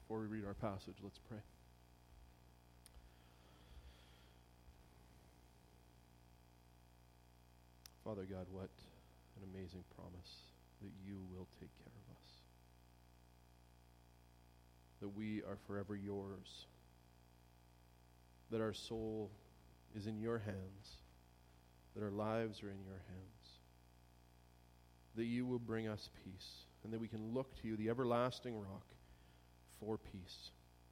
before we read our passage. Let's pray. Father God, what an amazing promise that you will take care of us. That we are forever yours. That our soul is in your hands. That our lives are in your hands. That you will bring us peace. And that we can look to you, the everlasting rock, for peace.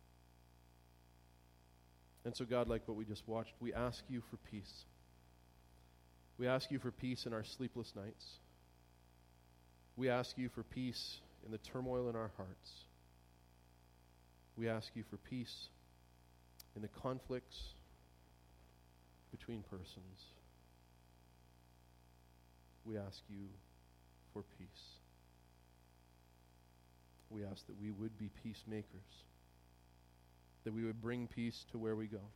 And so God, like what we just watched, we ask you for peace. We ask you for peace in our sleepless nights. We ask you for peace in the turmoil in our hearts. We ask you for peace in the conflicts between persons. We ask you for peace. We ask that we would be peacemakers, that we would bring peace to where we go.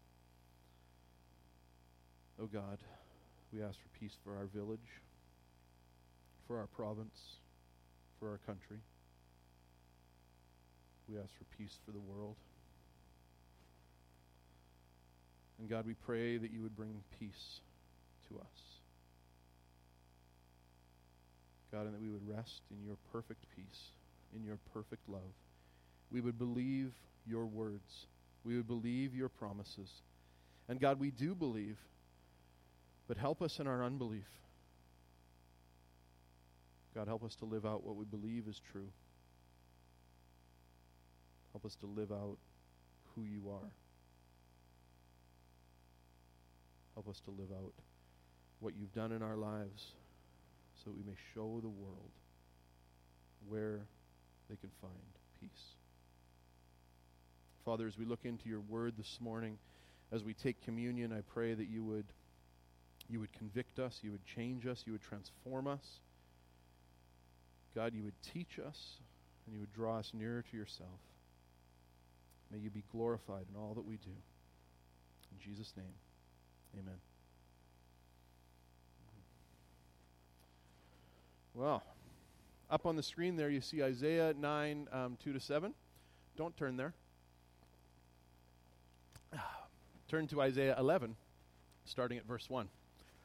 Oh God, we ask for peace for our village, for our province, for our country. We ask for peace for the world. And God, we pray that you would bring peace to us. God, and that we would rest in your perfect peace, in your perfect love. We would believe your words. We would believe your promises. And God, we do believe, but help us in our unbelief. God, help us to live out what we believe is true. Help us to live out who you are. Help us to live out what you've done in our lives so that we may show the world where they can find peace. Father, as we look into your word this morning, as we take communion, I pray that you would convict us, you would change us, you would transform us. God, you would teach us, and you would draw us nearer to yourself. May you be glorified in all that we do. In Jesus' name, amen. Well, up on the screen there you see Isaiah 9, 2-7. Don't turn there. Turn to Isaiah 11, starting at verse 1.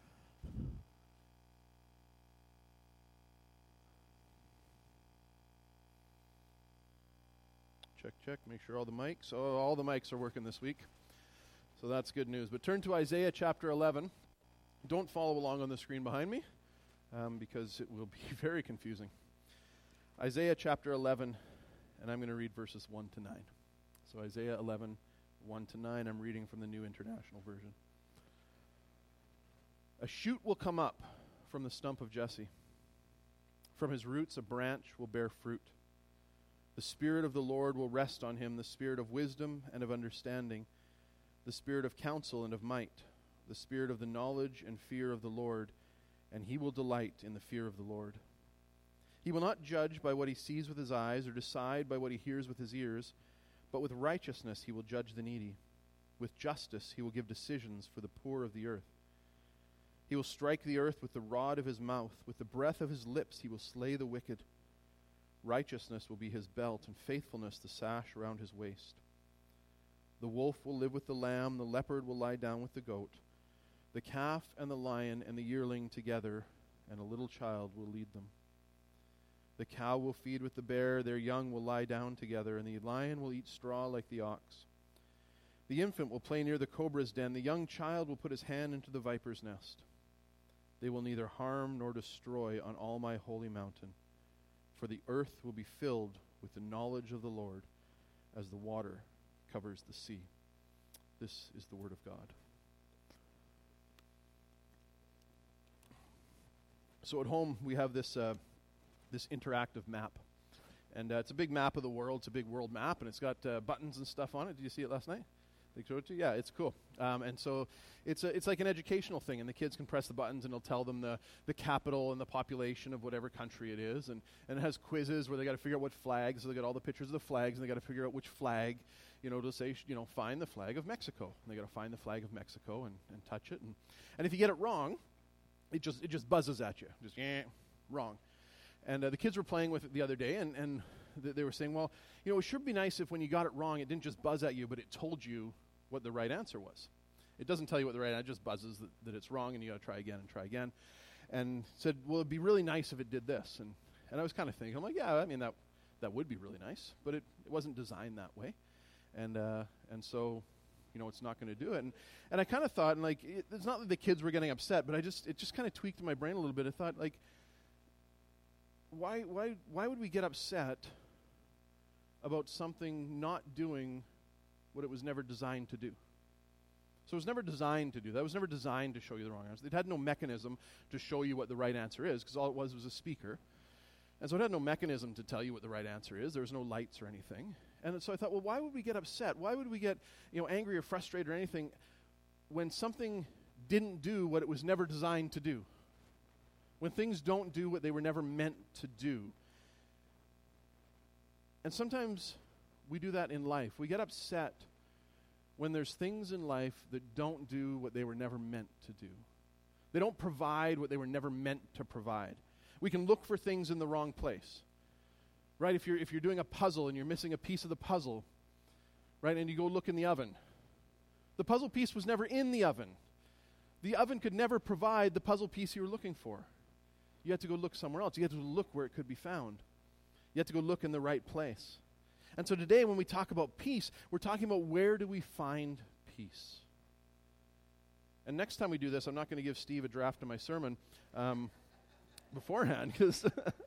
Check, make sure all the mics are working this week. So that's good news. But turn to Isaiah chapter 11. Don't follow along on the screen behind me, because it will be very confusing. Isaiah chapter 11, and I'm going to read verses 1 to 9. So Isaiah 11, 1 to 9, I'm reading from the New International Version. A shoot will come up from the stump of Jesse. From his roots a branch will bear fruit. The Spirit of the Lord will rest on him, the Spirit of wisdom and of understanding, the Spirit of counsel and of might, the Spirit of the knowledge and fear of the Lord, and he will delight in the fear of the Lord. He will not judge by what he sees with his eyes or decide by what he hears with his ears, but with righteousness he will judge the needy. With justice he will give decisions for the poor of the earth. He will strike the earth with the rod of his mouth. With the breath of his lips he will slay the wicked. Righteousness will be his belt, and faithfulness the sash around his waist. The wolf will live with the lamb, the leopard will lie down with the goat. The calf and the lion and the yearling together, and a little child will lead them. The cow will feed with the bear, their young will lie down together, and the lion will eat straw like the ox. The infant will play near the cobra's den, the young child will put his hand into the viper's nest. They will neither harm nor destroy on all my holy mountain, for the earth will be filled with the knowledge of the Lord as the water covers the sea. This is the word of God. So at home we have this interactive map. And it's a big map of the world. It's a big world map, and it's got buttons and stuff on it. Did you see it last night? They showed it to you? Yeah, it's cool. And so it's like an educational thing, and the kids can press the buttons, and it'll tell them the capital and the population of whatever country it is. And it has quizzes where they got to figure out what flags. So they got all the pictures of the flags, and they got to figure out which flag, to say, find the flag of Mexico. And they got to find the flag of Mexico and touch it. And if you get it wrong, it just buzzes at you. Just, wrong. And the kids were playing with it the other day, and they were saying, well, it should be nice if when you got it wrong, it didn't just buzz at you, but it told you what the right answer was. It doesn't tell you what the right answer, it just buzzes that it's wrong, and you got to try again and try again. And said, well, it'd be really nice if it did this. And I was kind of thinking, I'm like, yeah, I mean, that would be really nice, but it wasn't designed that way. And so, it's not going to do it. And I kind of thought, and like, it's not that the kids were getting upset, but it just kind of tweaked in my brain a little bit. I thought, like, why would we get upset about something not doing what it was never designed to do? So it was never designed to do that. It was never designed to show you the wrong answer. It had no mechanism to show you what the right answer is, because all it was a speaker. And so it had no mechanism to tell you what the right answer is. There was no lights or anything. And so I thought, well, why would we get upset? Why would we get angry or frustrated or anything when something didn't do what it was never designed to do? When things don't do what they were never meant to do. And sometimes we do that in life. We get upset when there's things in life that don't do what they were never meant to do. They don't provide what they were never meant to provide. We can look for things in the wrong place. Right? If you're doing a puzzle and you're missing a piece of the puzzle, right, and you go look in the oven. The puzzle piece was never in the oven. The oven could never provide the puzzle piece you were looking for. You had to go look somewhere else. You had to look where it could be found. You had to go look in the right place. And so today when we talk about peace, we're talking about where do we find peace. And next time we do this, I'm not going to give Steve a draft of my sermon beforehand, because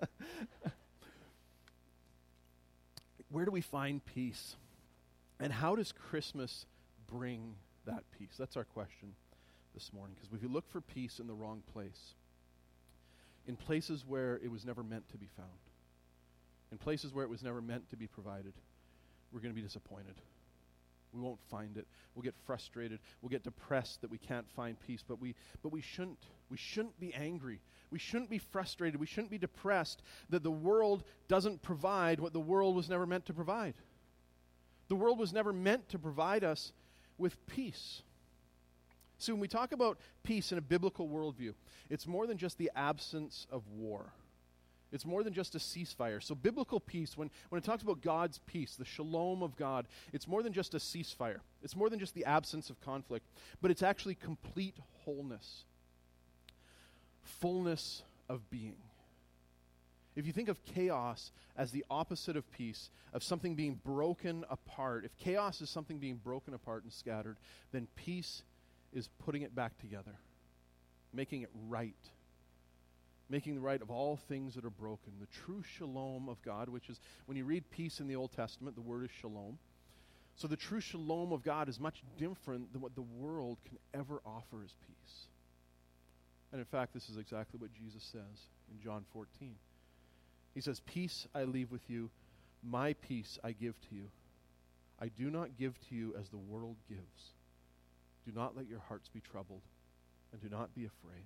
where do we find peace? And how does Christmas bring that peace? That's our question this morning, because if you look for peace in the wrong place, in places where it was never meant to be found, in places where it was never meant to be provided, we're going to be disappointed. We won't find it. We'll get frustrated. We'll get depressed that we can't find peace. But we shouldn't. We shouldn't be angry. We shouldn't be frustrated. We shouldn't be depressed that the world doesn't provide what the world was never meant to provide. The world was never meant to provide us with peace. So when we talk about peace in a biblical worldview, it's more than just the absence of war. It's more than just a ceasefire. So biblical peace, when it talks about God's peace, the shalom of God, it's more than just a ceasefire. It's more than just the absence of conflict, but it's actually complete wholeness. Fullness of being. If you think of chaos as the opposite of peace, of something being broken apart, if chaos is something being broken apart and scattered, then peace is putting it back together, making it right. Making the right of all things that are broken. The true shalom of God, which is, when you read peace in the Old Testament, the word is shalom. So the true shalom of God is much different than what the world can ever offer as peace. And in fact, this is exactly what Jesus says in John 14. He says, "Peace I leave with you, my peace I give to you. I do not give to you as the world gives. Do not let your hearts be troubled, and do not be afraid."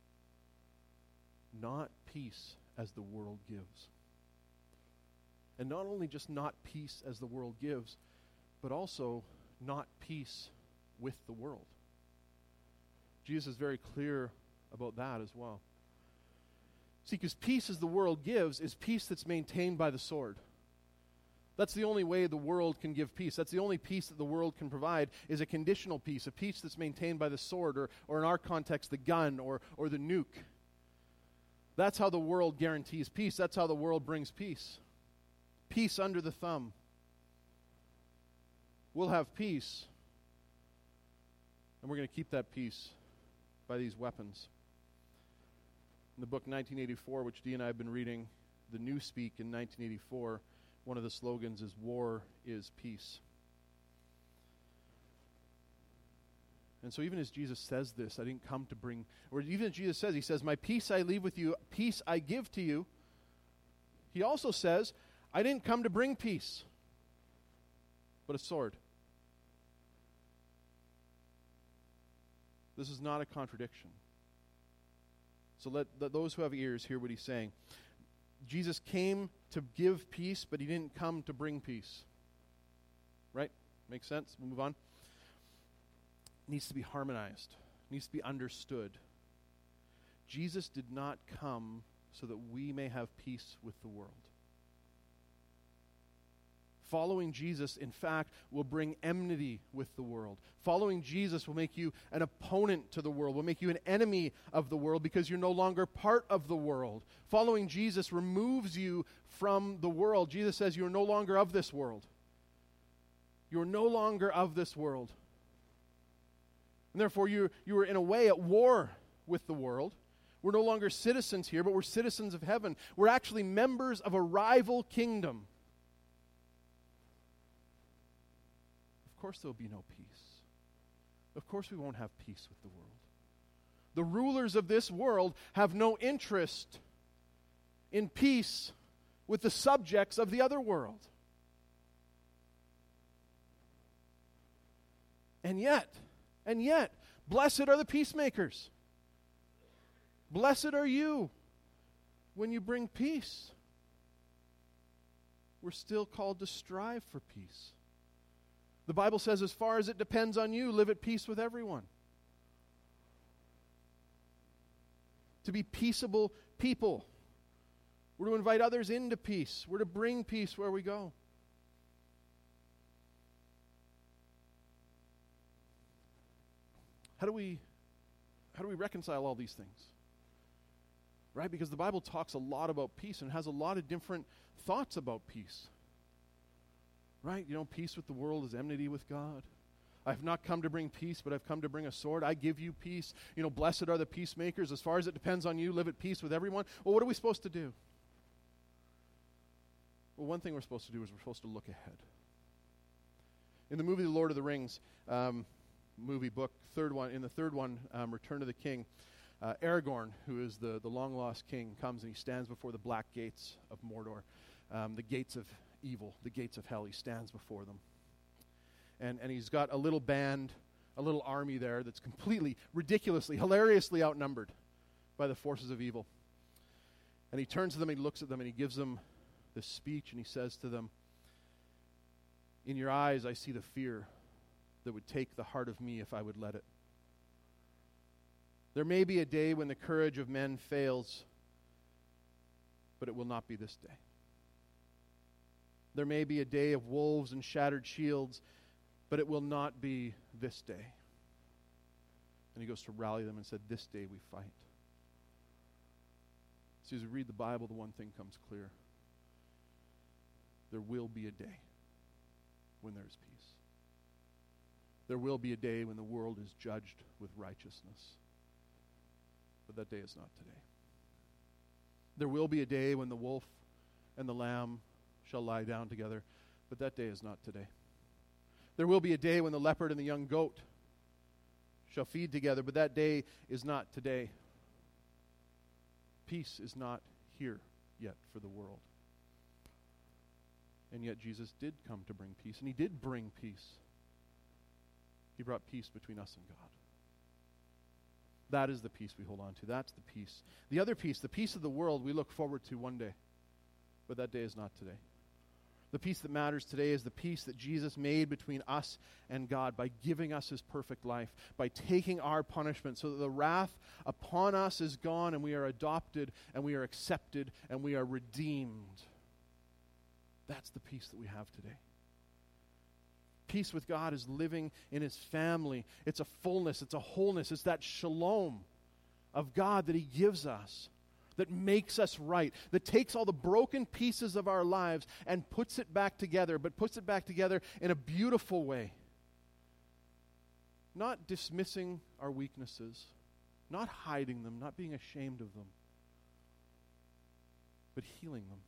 Not peace as the world gives. And not only just not peace as the world gives, but also not peace with the world. Jesus is very clear about that as well. See, because peace as the world gives is peace that's maintained by the sword. That's the only way the world can give peace. That's the only peace that the world can provide, is a conditional peace, a peace that's maintained by the sword, or in our context, the gun or the nuke. That's how the world guarantees peace. That's how the world brings peace. Peace under the thumb. We'll have peace, and we're going to keep that peace by these weapons. In the book 1984, which Dee and I have been reading, the Newspeak in 1984, one of the slogans is, "War is peace." And so even as Jesus says this, I didn't come to bring, or even as Jesus says, he says, "My peace I leave with you, peace I give to you." He also says, "I didn't come to bring peace, but a sword." This is not a contradiction. So let those who have ears hear what he's saying. Jesus came to give peace, but he didn't come to bring peace. Right? Makes sense? We'll move on. Needs to be harmonized, needs to be understood. Jesus did not come so that we may have peace with the world. Following Jesus, in fact, will bring enmity with the world. Following Jesus will make you an opponent to the world, will make you an enemy of the world because you're no longer part of the world. Following Jesus removes you from the world. Jesus says you're no longer of this world. You're no longer of this world. And therefore, you are in a way at war with the world. We're no longer citizens here, but we're citizens of heaven. We're actually members of a rival kingdom. Of course there will be no peace. Of course we won't have peace with the world. The rulers of this world have no interest in peace with the subjects of the other world. And yet, blessed are the peacemakers. Blessed are you when you bring peace. We're still called to strive for peace. The Bible says, as far as it depends on you, live at peace with everyone. To be peaceable people. We're to invite others into peace. We're to bring peace where we go. How do we reconcile all these things? Right? Because the Bible talks a lot about peace and has a lot of different thoughts about peace. Right? Peace with the world is enmity with God. I have not come to bring peace, but I've come to bring a sword. I give you peace. Blessed are the peacemakers. As far as it depends on you, live at peace with everyone. Well, what are we supposed to do? Well, one thing we're supposed to do is we're supposed to look ahead. In the movie The Lord of the Rings, movie book, in the third one, Return of the King, Aragorn, who is the long-lost king, comes and he stands before the black gates of Mordor, the gates of evil, the gates of hell. He stands before them. And he's got a little band, a little army there that's completely, ridiculously, hilariously outnumbered by the forces of evil. And he turns to them, and he looks at them, and he gives them this speech, and he says to them, "In your eyes I see the fear that would take the heart of me if I would let it. There may be a day when the courage of men fails, but it will not be this day. There may be a day of wolves and shattered shields, but it will not be this day." And he goes to rally them and said, "This day we fight." So as we read the Bible, the one thing comes clear. There will be a day when there is peace. There will be a day when the world is judged with righteousness. But that day is not today. There will be a day when the wolf and the lamb shall lie down together, but that day is not today. There will be a day when the leopard and the young goat shall feed together, but that day is not today. Peace is not here yet for the world. And yet Jesus did come to bring peace, and he did bring peace. He brought peace between us and God. That is the peace we hold on to. That's the peace. The other peace, the peace of the world, we look forward to one day, but that day is not today. The peace that matters today is the peace that Jesus made between us and God by giving us his perfect life, by taking our punishment so that the wrath upon us is gone and we are adopted and we are accepted and we are redeemed. That's the peace that we have today. Peace with God is living in his family. It's a fullness, it's a wholeness, it's that shalom of God that he gives us, that makes us right, that takes all the broken pieces of our lives and puts it back together, but puts it back together in a beautiful way. Not dismissing our weaknesses, not hiding them, not being ashamed of them, but healing them.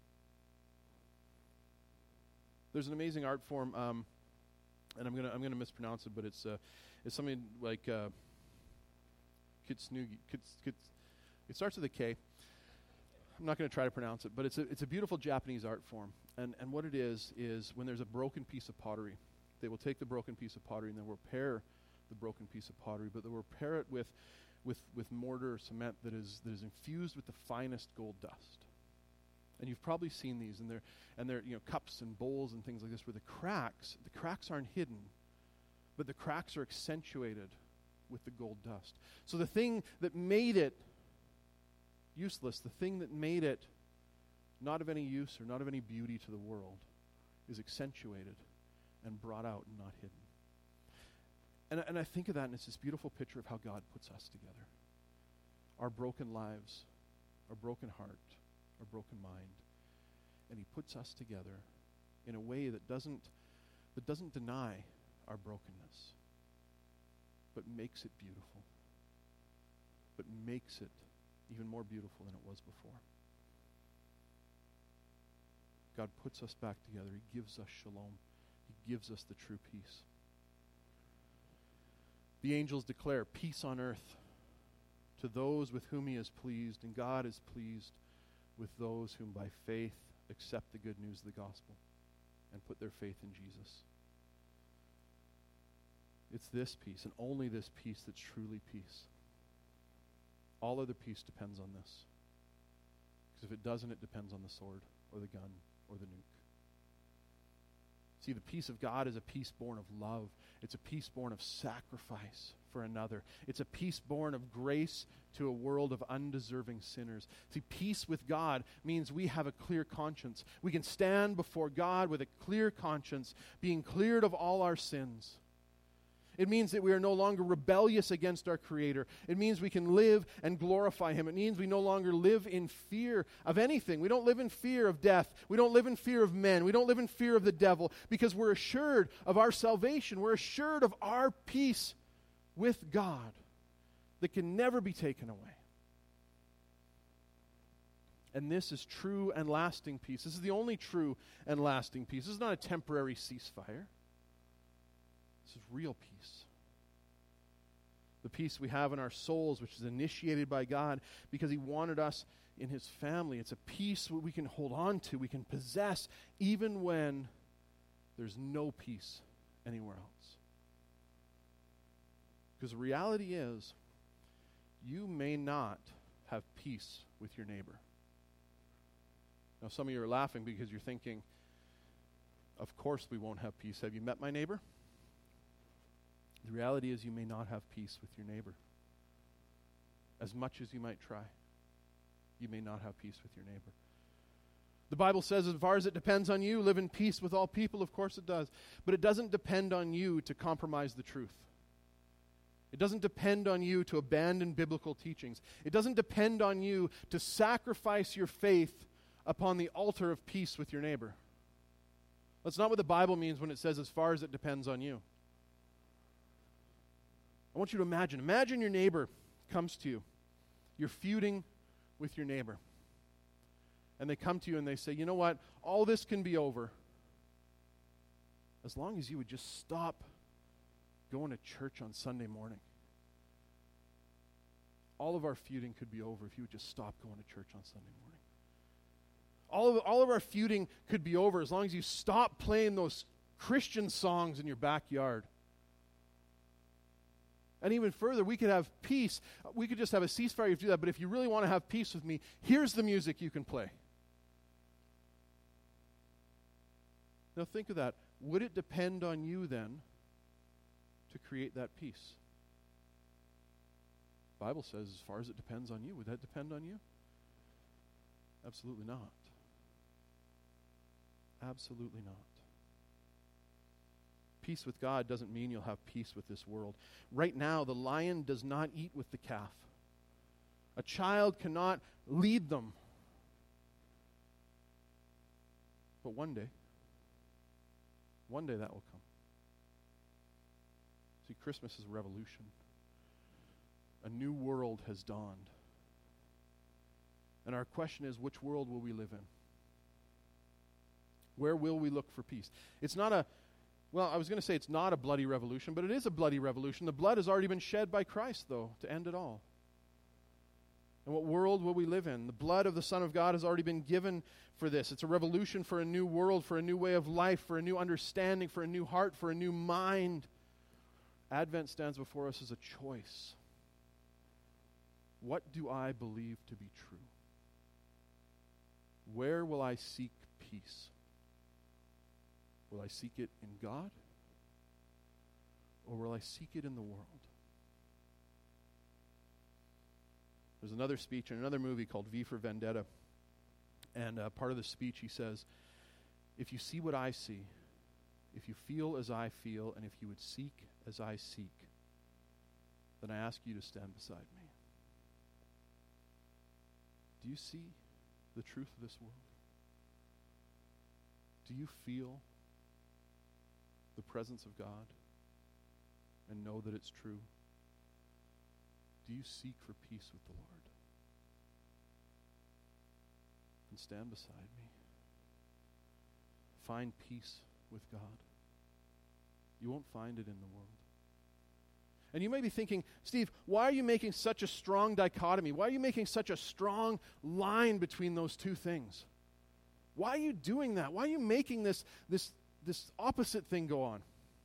There's an amazing art form, and I'm gonna mispronounce it, but it's something like Kintsugi. It starts with a K. I'm not going to try to pronounce it, but it's a beautiful Japanese art form. And what it is when there's a broken piece of pottery, they will take the broken piece of pottery and they'll repair the broken piece of pottery, but they'll repair it with mortar or cement that is infused with the finest gold dust. And you've probably seen these, and they're cups and bowls and things like this, where the cracks aren't hidden, but the cracks are accentuated with the gold dust. So the thing that made it useless, the thing that made it not of any use or not of any beauty to the world, is accentuated and brought out and not hidden. And I think of that, and it's this beautiful picture of how God puts us together. Our broken lives, our broken heart, our broken mind. And he puts us together in a way that doesn't deny our brokenness, but makes it beautiful, but makes it even more beautiful than it was before. God puts us back together. He gives us shalom. He gives us the true peace. The angels declare peace on earth to those with whom he is pleased, and God is pleased with those whom by faith accept the good news of the gospel and put their faith in Jesus. It's this peace, and only this peace, that's truly peace. All other peace depends on this. Because if it doesn't, it depends on the sword or the gun or the nuke. See, the peace of God is a peace born of love. It's a peace born of sacrifice for another. It's a peace born of grace to a world of undeserving sinners. See, peace with God means we have a clear conscience. We can stand before God with a clear conscience, being cleared of all our sins. It means that we are no longer rebellious against our Creator. It means we can live and glorify Him. It means we no longer live in fear of anything. We don't live in fear of death. We don't live in fear of men. We don't live in fear of the devil, because we're assured of our salvation. We're assured of our peace with God that can never be taken away. And this is true and lasting peace. This is the only true and lasting peace. This is not a temporary ceasefire. This is real peace. The peace we have in our souls, which is initiated by God because He wanted us in His family. It's a peace we can hold on to, we can possess, even when there's no peace anywhere else. Because the reality is, you may not have peace with your neighbor. Now, some of you are laughing because you're thinking, of course we won't have peace. Have you met my neighbor? The reality is, you may not have peace with your neighbor. As much as you might try, you may not have peace with your neighbor. The Bible says, as far as it depends on you, live in peace with all people. Of course it does. But it doesn't depend on you to compromise the truth. It doesn't depend on you to abandon biblical teachings. It doesn't depend on you to sacrifice your faith upon the altar of peace with your neighbor. That's not what the Bible means when it says, as far as it depends on you. I want you to imagine your neighbor comes to you. You're feuding with your neighbor. And they come to you and they say, you know what? All this can be over as long as you would just stop going to church on Sunday morning. All of our feuding could be over if you would just stop going to church on Sunday morning. All of our feuding could be over as long as you stop playing those Christian songs in your backyard. And even further, we could have peace. We could just have a ceasefire if you do that. But if you really want to have peace with me, here's the music you can play. Now think of that. Would it depend on you then to create that peace? The Bible says, as far as it depends on you. Would that depend on you? Absolutely not. Absolutely not. Peace with God doesn't mean you'll have peace with this world. Right now, the lion does not eat with the calf. A child cannot lead them. But one day that will come. See, Christmas is a revolution. A new world has dawned. And our question is, which world will we live in? Where will we look for peace? It's not a bloody revolution, but it is a bloody revolution. The blood has already been shed by Christ, though, to end it all. And what world will we live in? The blood of the Son of God has already been given for this. It's a revolution for a new world, for a new way of life, for a new understanding, for a new heart, for a new mind. Advent stands before us as a choice. What do I believe to be true? Where will I seek peace? Will I seek it in God? Or will I seek it in the world? There's another speech in another movie called V for Vendetta. And part of the speech he says, if you see what I see, if you feel as I feel, and if you would seek as I seek, then I ask you to stand beside me. Do you see the truth of this world? Do you feel the presence of God and know that it's true? Do you seek for peace with the Lord? And stand beside me. Find peace with God. You won't find it in the world. And you may be thinking, Steve, why are you making such a strong dichotomy? Why are you making such a strong line between those two things? Why are you doing that? Why are you making this opposite thing go on?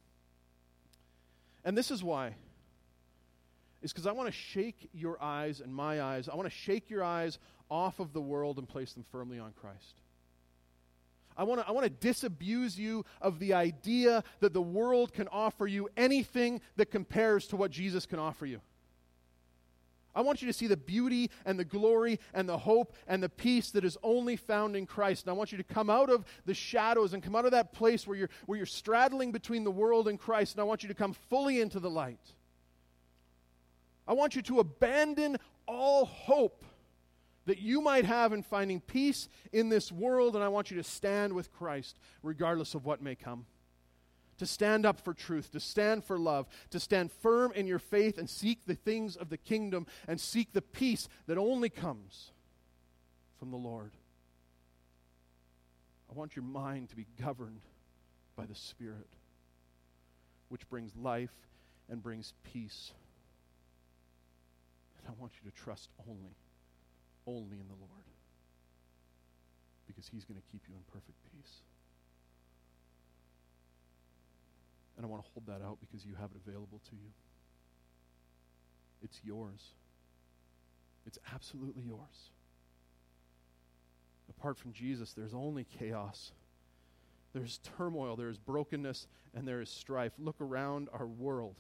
And this is why. It's because I want to shake your eyes and my eyes. I want to shake your eyes off of the world and place them firmly on Christ. I want to disabuse you of the idea that the world can offer you anything that compares to what Jesus can offer you. I want you to see the beauty and the glory and the hope and the peace that is only found in Christ. And I want you to come out of the shadows and come out of that place where you're straddling between the world and Christ. And I want you to come fully into the light. I want you to abandon all hope that you might have in finding peace in this world, and I want you to stand with Christ regardless of what may come. To stand up for truth, to stand for love, to stand firm in your faith and seek the things of the kingdom and seek the peace that only comes from the Lord. I want your mind to be governed by the Spirit, which brings life and brings peace. And I want you to trust only in the Lord, because He's going to keep you in perfect peace. And I want to hold that out because you have it available to you. It's yours. It's absolutely yours. Apart from Jesus, there's only chaos. There's turmoil, there is brokenness, and there is strife. Look around our world.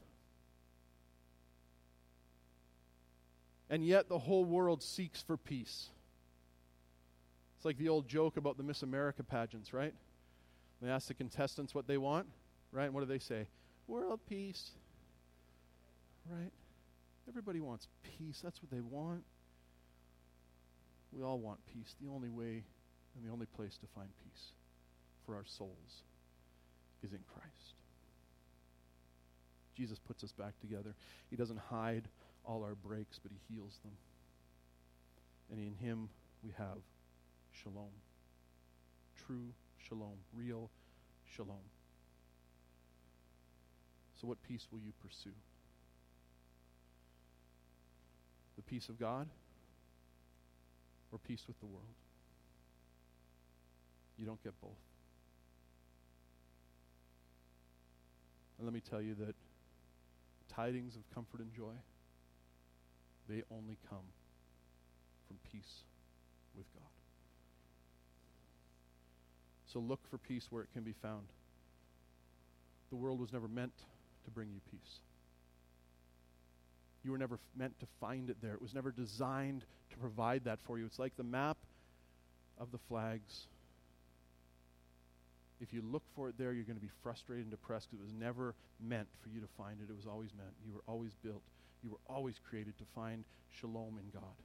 And yet the whole world seeks for peace. It's like the old joke about the Miss America pageants, right? They ask the contestants what they want, right? And what do they say? World peace. Right? Everybody wants peace. That's what they want. We all want peace. The only way and the only place to find peace for our souls is in Christ. Jesus puts us back together. He doesn't hide all our breaks, but He heals them. And in Him we have shalom. True shalom. Real shalom. So what peace will you pursue? The peace of God or peace with the world? You don't get both. And let me tell you that tidings of comfort and joy, they only come from peace with God. So look for peace where it can be found. The world was never meant to bring you peace. You were never meant to find it there. It was never designed to provide that for you. It's like the map of the flags. If you look for it there, you're going to be frustrated and depressed because it was never meant for you to find it. It was always meant. You were always built. You were always created to find shalom in God,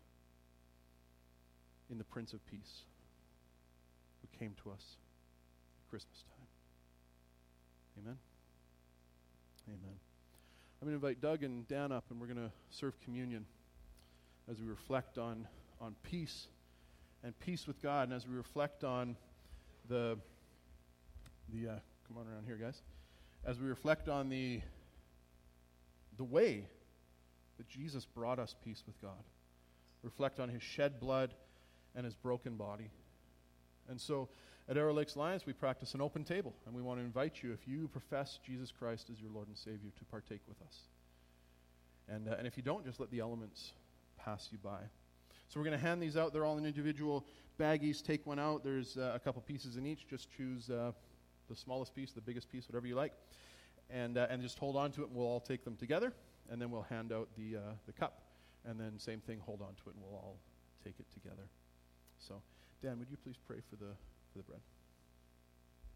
in the Prince of Peace, who came to us at Christmas time. Amen? Amen. I'm going to invite Doug and Dan up, and we're going to serve communion as we reflect on peace and peace with God, and as we reflect on come on around here, guys. As we reflect on the way that Jesus brought us peace with God. Reflect on His shed blood and His broken body. And so at Arrow Lakes Alliance, we practice an open table, and we want to invite you, if you profess Jesus Christ as your Lord and Savior, to partake with us. And if you don't, just let the elements pass you by. So we're going to hand these out. They're all in individual baggies. Take one out. There's a couple pieces in each. Just choose the smallest piece, the biggest piece, whatever you like, and just hold on to it, and we'll all take them together, and then we'll hand out the cup, and then same thing, hold on to it, and we'll all take it together. So, Dan, would you please pray for the bread?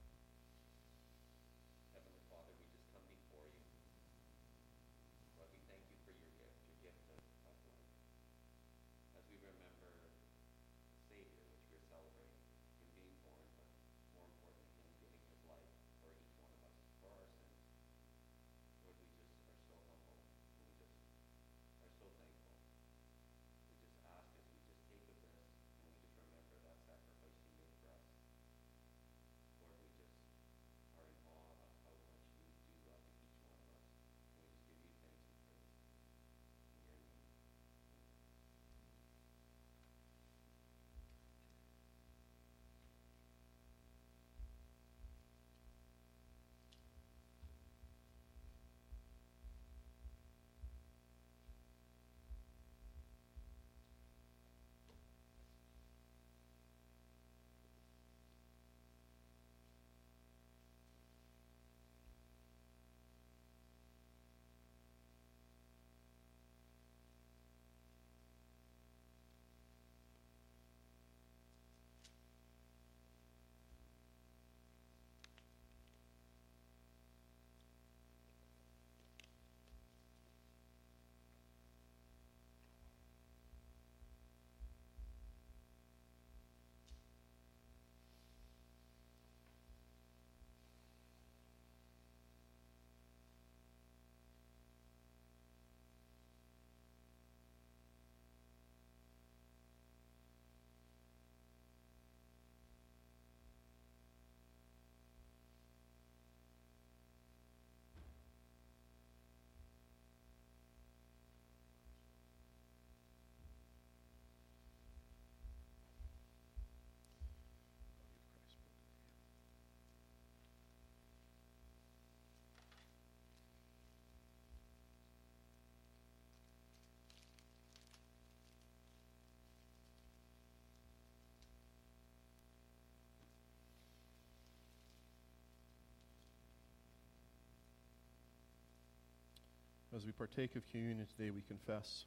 As we partake of communion today, we confess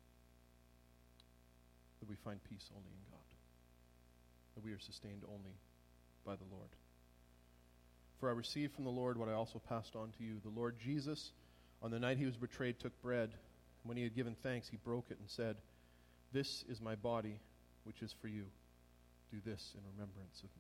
that we find peace only in God, that we are sustained only by the Lord. For I received from the Lord what I also passed on to you. The Lord Jesus, on the night he was betrayed, took bread. And when he had given thanks, he broke it and said, "This is my body, which is for you. Do this in remembrance of me."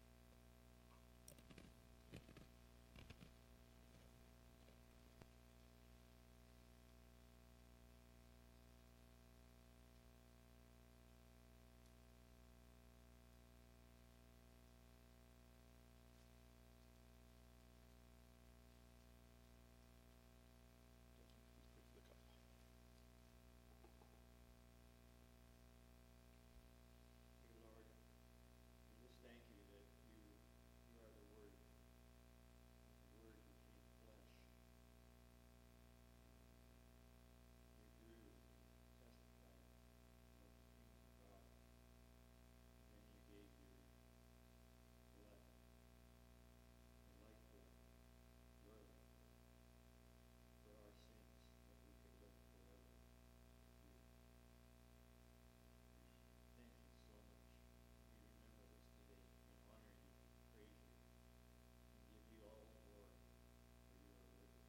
Dear Lord, we just thank you that you are the Word. The Word became flesh. We grew and testified about the kingdom of God. And then you gave your blood, your lifeblood, your lifeblood, for our sins, that we could live forever with you. Thank you so much. We remember this today and honor you and praise you and give you all the glory, for you are worthy.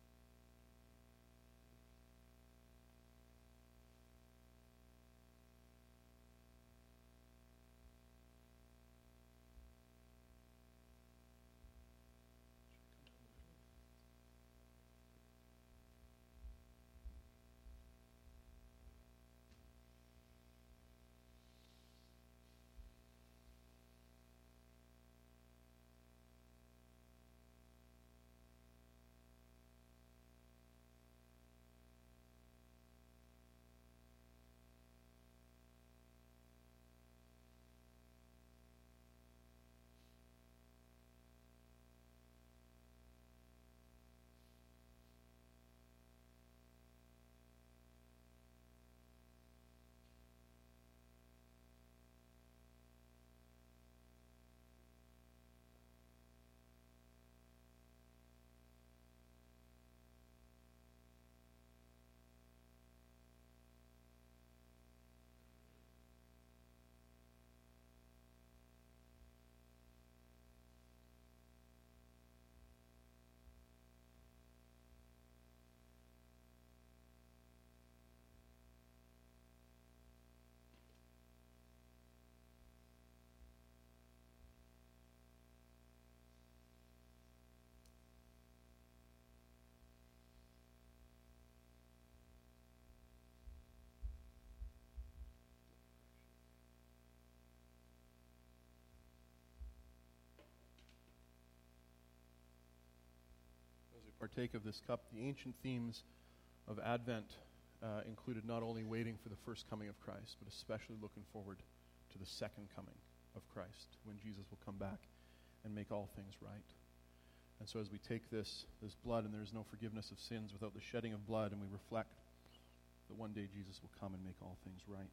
As we partake of this cup, the ancient themes of Advent included not only waiting for the first coming of Christ, but especially looking forward to the second coming of Christ, when Jesus will come back and make all things right. And so as we take this blood, and there is no forgiveness of sins without the shedding of blood, and we reflect that one day Jesus will come and make all things right.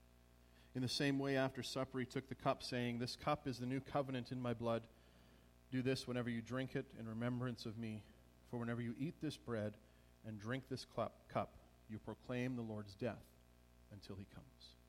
In the same way, after supper, he took the cup, saying, "This cup is the new covenant in my blood. Do this whenever you drink it in remembrance of me. For whenever you eat this bread and drink this cup, you proclaim the Lord's death until he comes."